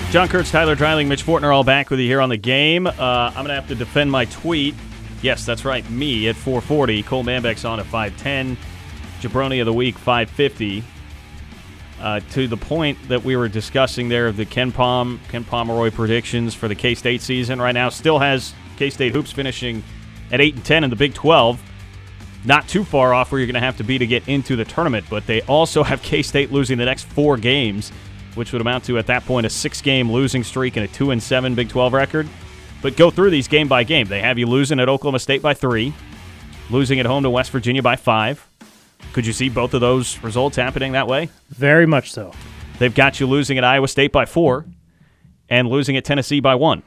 John Kurtz, Tyler Dreiling, Mitch Fortner all back with you here on the game. I'm going to have to defend my tweet. Yes, that's right, me at 440. Cole Manbeck's on at 510. Jabroni of the week, 550. To the point that we were discussing there of the Ken Pomeroy predictions for the K-State season right now, still has K-State hoops finishing at 8-10 in the Big 12. Not too far off where you're going to have to be to get into the tournament, but they also have K-State losing the next 4 games, which would amount to, at that point, a 6-game losing streak and a 2-7 Big 12 record. But go through these game by game. They have you losing at Oklahoma State by 3, losing at home to West Virginia by 5. Could you see both of those results happening that way? Very much so. They've got you losing at Iowa State by 4 and losing at Tennessee by 1.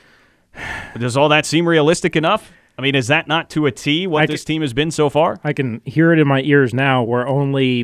Does all that seem realistic enough? I mean, is that not to a T what this team has been so far? I can hear it in my ears now. We're only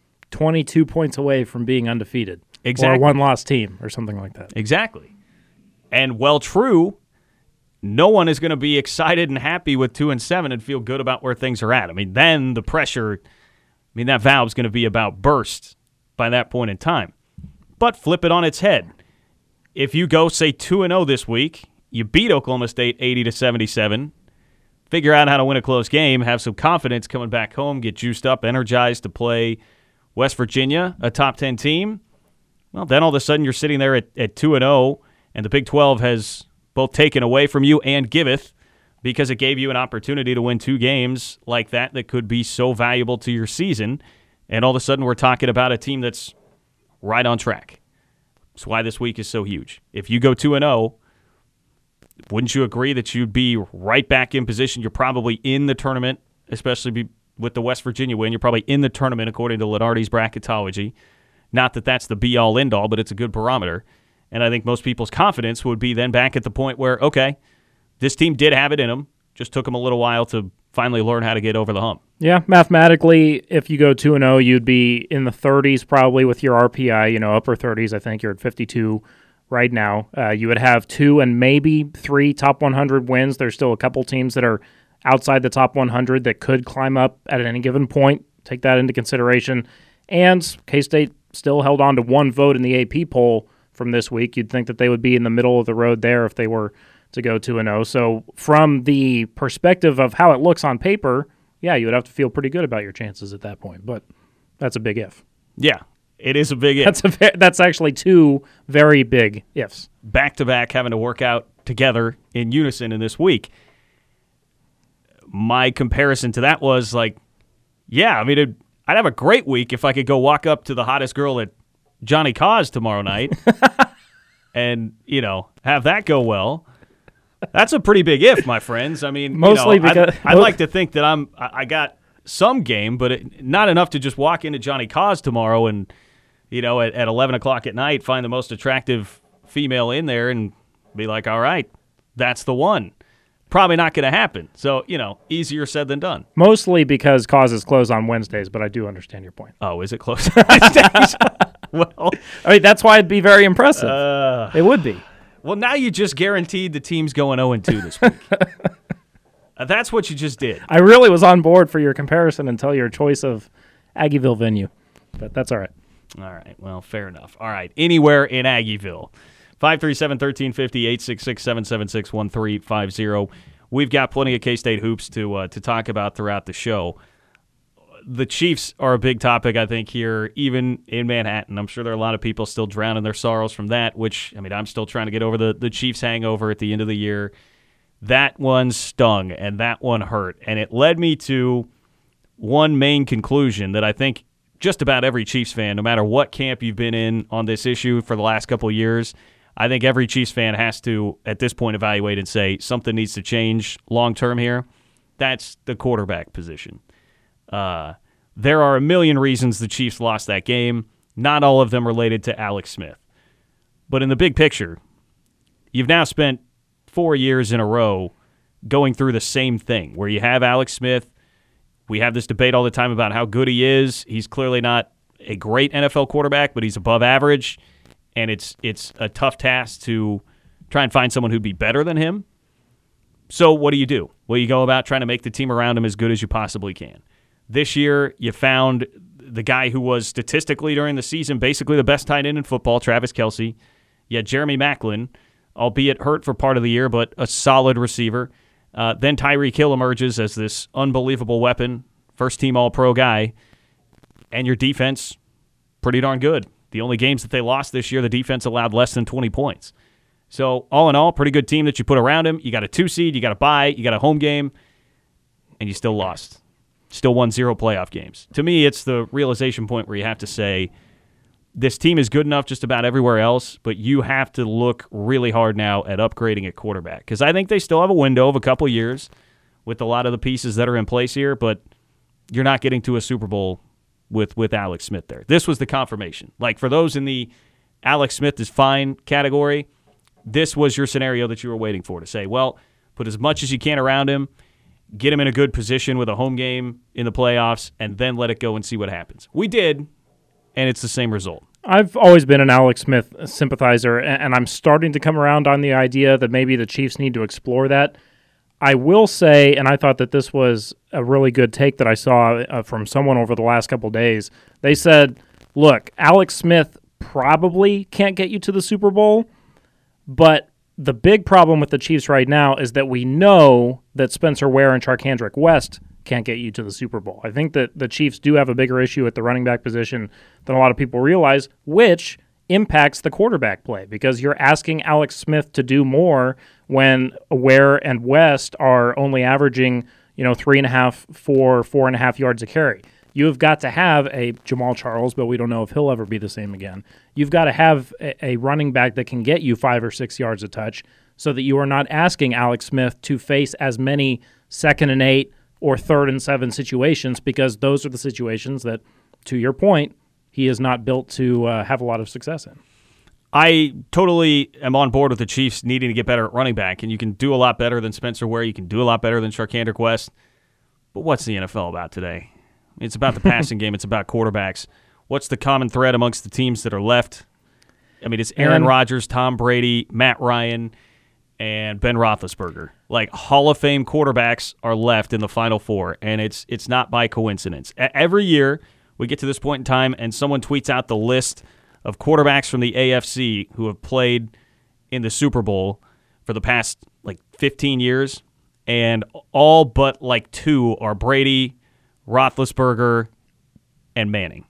22 points away from being undefeated. Exactly. Or a one-loss team or something like that. Exactly. And, well, true, no one is going to be excited and happy with 2-7 and feel good about where things are at. I mean, then the pressure, that valve's going to be about burst by that point in time. But flip it on its head. If you go, say, 2-0 this week, you beat Oklahoma State 80-77, figure out how to win a close game, have some confidence coming back home, get juiced up, energized to play West Virginia, a top 10 team, well, then all of a sudden you're sitting there at 2-0, and the Big 12 has both taken away from you and giveth because it gave you an opportunity to win 2 games like that could be so valuable to your season. And all of a sudden we're talking about a team that's right on track. That's why this week is so huge. If you go 2-0, wouldn't you agree that you'd be right back in position? You're probably in the tournament, especially with the West Virginia win. You're probably in the tournament according to Lenardi's bracketology. Not that that's the be-all, end-all, but it's a good barometer. And I think most people's confidence would be then back at the point where, okay, this team did have it in them, just took them a little while to finally learn how to get over the hump. Yeah, mathematically, if you go 2-0, you'd be in the 30s probably with your RPI, upper 30s. I think you're at 52 right now. You would have 2 and maybe 3 top 100 wins. There's still a couple teams that are outside the top 100 that could climb up at any given point. Take that into consideration. And K-State still held on to 1 vote in the AP poll from this week. You'd think that they would be in the middle of the road there if they were to go 2-0. So from the perspective of how it looks on paper, yeah, you would have to feel pretty good about your chances at that point. But that's a big if. Yeah, it is a big if. That's actually 2 very big ifs. Back-to-back having to work out together in unison in this week. My comparison to that was like, yeah, I'd have a great week if I could go walk up to the hottest girl at Johnny Cause tomorrow night and, have that go well. That's a pretty big if, my friends. Mostly because I'd like to think that I got some game, but not enough to just walk into Johnny Cause tomorrow and, at 11 o'clock at night, find the most attractive female in there and be like, all right, that's the one. Probably not going to happen. So, easier said than done. Mostly because Cause is closed on Wednesdays, but I do understand your point. Oh, is it closed on Wednesdays? Well, that's why it'd be very impressive. It would be. Well, now you just guaranteed the team's going 0-2 this week. That's what you just did. I really was on board for your comparison until your choice of Aggieville venue, but that's all right. All right. Well, fair enough. All right. Anywhere in Aggieville. 537-1350, 866-776-1350. We've got plenty of K-State hoops to talk about throughout the show. The Chiefs are a big topic, I think, here, even in Manhattan. I'm sure there are a lot of people still drowning their sorrows from that, which, I'm still trying to get over the Chiefs hangover at the end of the year. That one stung, and that one hurt. And it led me to one main conclusion that I think just about every Chiefs fan, no matter what camp you've been in on this issue for the last couple of years, I think every Chiefs fan has to, at this point, evaluate and say something needs to change long-term here. That's the quarterback position. There are a million reasons the Chiefs lost that game, not all of them related to Alex Smith. But in the big picture, you've now spent 4 years in a row going through the same thing, where you have Alex Smith. We have this debate all the time about how good he is. He's clearly not a great NFL quarterback, but he's above average. And it's a tough task to try and find someone who'd be better than him. So what do? Well, you go about trying to make the team around him as good as you possibly can. This year, you found the guy who was statistically during the season basically the best tight end in football, Travis Kelce, You had Jeremy Maclin, albeit hurt for part of the year, but a solid receiver. Then Tyreek Hill emerges as this unbelievable weapon, first-team All-Pro guy, and your defense, pretty darn good. The only games that they lost this year, the defense allowed less than 20 points. So all in all, pretty good team that you put around him. You got a 2 seed, you got a bye, you got a home game, and you still lost. Still won 0 playoff games. To me, it's the realization point where you have to say, this team is good enough just about everywhere else, but you have to look really hard now at upgrading at quarterback. Because I think they still have a window of a couple years with a lot of the pieces that are in place here, but you're not getting to a Super Bowl with Alex Smith there. This was the confirmation. Like, for those in the Alex Smith is fine category, this was your scenario that you were waiting for, to say, well, put as much as you can around him, get him in a good position with a home game in the playoffs, and then let it go and see what happens. We did, and it's the same result. I've always been an Alex Smith sympathizer, and I'm starting to come around on the idea that maybe the Chiefs need to explore that. I will say, and I thought that this was a really good take that I saw from someone over the last couple of days. They said, look, Alex Smith probably can't get you to the Super Bowl, but the big problem with the Chiefs right now is that we know that Spencer Ware and Charcandrick West can't get you to the Super Bowl. I think that the Chiefs do have a bigger issue at the running back position than a lot of people realize, which impacts the quarterback play, because you're asking Alex Smith to do more when Ware and West are only averaging, 3.5, 4.5 yards a carry. You've got to have a Jamal Charles, but we don't know if he'll ever be the same again. You've got to have a running back that can get you 5 or 6 yards a touch, so that you are not asking Alex Smith to face as many 2nd and 8 or 3rd and 7 situations, because those are the situations that, to your point, he is not built to have a lot of success in. I totally am on board with the Chiefs needing to get better at running back, and you can do a lot better than Spencer Ware. You can do a lot better than Charcandrick West. But what's the NFL about today? It's about the passing game. It's about quarterbacks. What's the common thread amongst the teams that are left? I mean, it's Aaron Rodgers, Tom Brady, Matt Ryan, and Ben Roethlisberger. Like, Hall of Fame quarterbacks are left in the Final Four, and it's not by coincidence. Every year we get to this point in time and someone tweets out the list of quarterbacks from the AFC who have played in the Super Bowl for the past, 15 years, and all but, 2 are Brady, Roethlisberger, and Manning.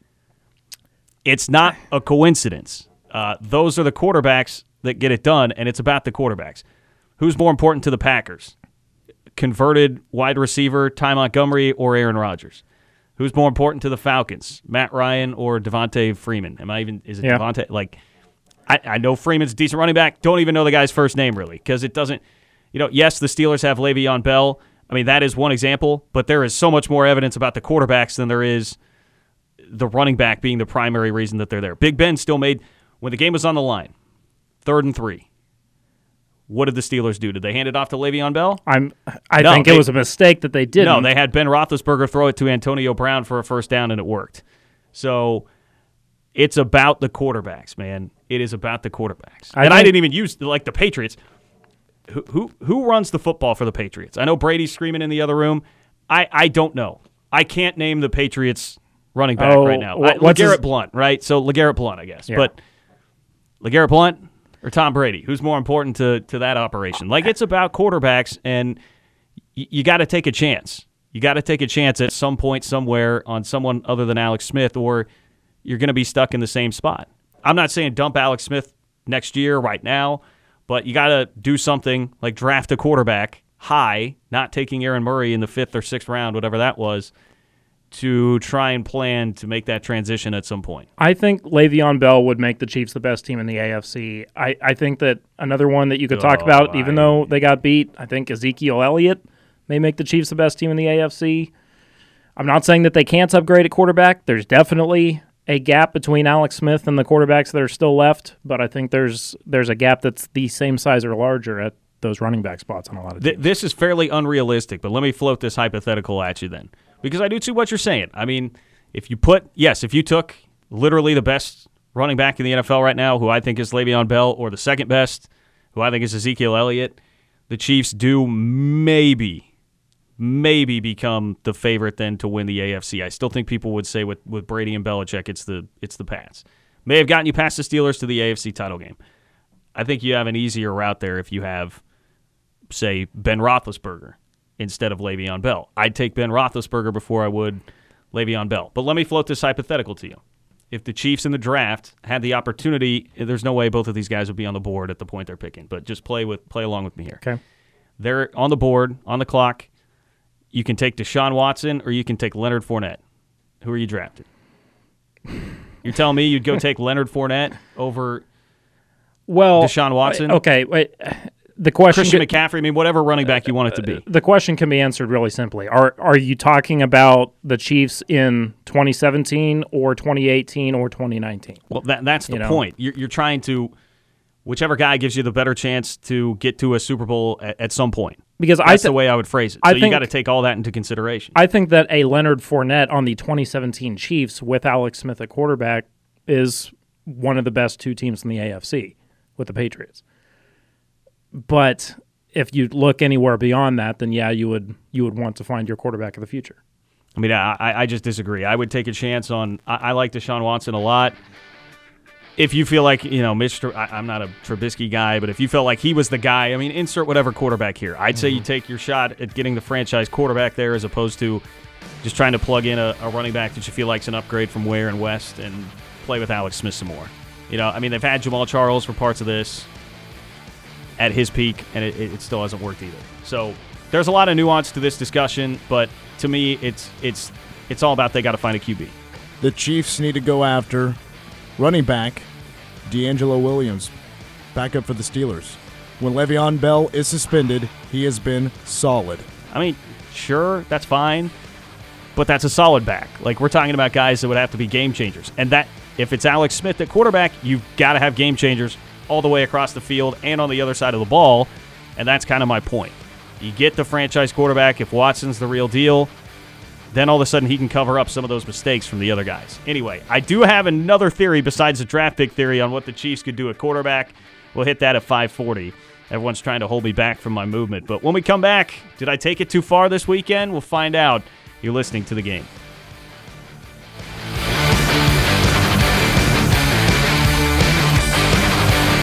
It's not a coincidence. Those are the quarterbacks that get it done, and it's about the quarterbacks. Who's more important to the Packers? Converted wide receiver Ty Montgomery or Aaron Rodgers? Who's more important to the Falcons? Matt Ryan or Devontae Freeman? Is it Devontae? I know Freeman's a decent running back. Don't even know the guy's first name, really, because it doesn't, yes, the Steelers have Le'Veon Bell. I mean, that is one example, but there is so much more evidence about the quarterbacks than there is the running back being the primary reason that they're there. Big Ben still made, when the game was on the line, 3rd and 3. What did the Steelers do? Did they hand it off to Le'Veon Bell? I think it was a mistake that they didn't. No, they had Ben Roethlisberger throw it to Antonio Brown for a first down, and it worked. So it's about the quarterbacks, man. It is about the quarterbacks. I didn't even use, the Patriots. Who runs the football for the Patriots? I know Brady's screaming in the other room. I don't know. I can't name the Patriots running back right now. LeGarrette Blount, right? So LeGarrette Blount, I guess. Yeah. But LeGarrette Blount or Tom Brady? Who's more important to that operation? It's about quarterbacks, and you got to take a chance. You got to take a chance at some point somewhere on someone other than Alex Smith, or you're going to be stuck in the same spot. I'm not saying dump Alex Smith next year right now, but you got to do something like draft a quarterback high, not taking Aaron Murray in the 5th or 6th round, whatever that was, to try and plan to make that transition at some point. I think Le'Veon Bell would make the Chiefs the best team in the AFC. I think that another one that you could talk about, even though they got beat, I think Ezekiel Elliott may make the Chiefs the best team in the AFC. I'm not saying that they can't upgrade at quarterback. There's definitely a gap between Alex Smith and the quarterbacks that are still left, but I think there's a gap that's the same size or larger at those running back spots on a lot of teams. This is fairly unrealistic, but let me float this hypothetical at you then, because I do see what you're saying. I mean, if you took literally the best running back in the NFL right now, who I think is Le'Veon Bell, or the second best, who I think is Ezekiel Elliott, the Chiefs do maybe become the favorite then to win the AFC. I still think people would say with Brady and Belichick, it's the Pats. May have gotten you past the Steelers to the AFC title game. I think you have an easier route there if you have, say, Ben Roethlisberger instead of Le'Veon Bell. I'd take Ben Roethlisberger before I would Le'Veon Bell. But let me float this hypothetical to you. If the Chiefs in the draft had the opportunity, there's no way both of these guys would be on the board at the point they're picking. But just play along with me here. Okay. They're on the board, on the clock. You can take Deshaun Watson or you can take Leonard Fournette. Who are you drafting? You're telling me you'd go take Leonard Fournette over Deshaun Watson? Okay, wait. The question Christian McCaffrey, I mean, whatever running back you want it to be. The question can be answered really simply. Are you talking about the Chiefs in 2017 or 2018 or 2019? Well, that's the point. You're trying to, whichever guy gives you the better chance to get to a Super Bowl at some point. Because that's the way I would phrase it. So you got to take all that into consideration. I think that a Leonard Fournette on the 2017 Chiefs with Alex Smith at quarterback is one of the best two teams in the AFC with the Patriots. But if you look anywhere beyond that, then yeah, you would want to find your quarterback of the future. I mean, I just disagree. I would take a chance on. I like Deshaun Watson a lot. If you feel like, I'm not a Trubisky guy, but if you felt like he was the guy, I mean, insert whatever quarterback here. I'd say you take your shot at getting the franchise quarterback there as opposed to just trying to plug in a running back that you feel like is an upgrade from Ware and West and play with Alex Smith some more. I mean, they've had Jamal Charles for parts of this at his peak, and it still hasn't worked either. So there's a lot of nuance to this discussion, but to me, it's all about they got to find a QB. The Chiefs need to go after running back D'Angelo Williams, backup for the Steelers. When Le'Veon Bell is suspended, he has been solid. I mean, sure, that's fine, but that's a solid back. Like, we're talking about guys that would have to be game changers. And that, if it's Alex Smith at quarterback, you've got to have game changers all the way across the field and on the other side of the ball, and that's kind of my point. You get the franchise quarterback if Watson's the real deal, then all of a sudden he can cover up some of those mistakes from the other guys. Anyway, I do have another theory besides the draft pick theory on what the Chiefs could do at quarterback. We'll hit that at 5:40. Everyone's trying to hold me back from my movement. But when we come back, did I take it too far this weekend? We'll find out. You're listening to The Game.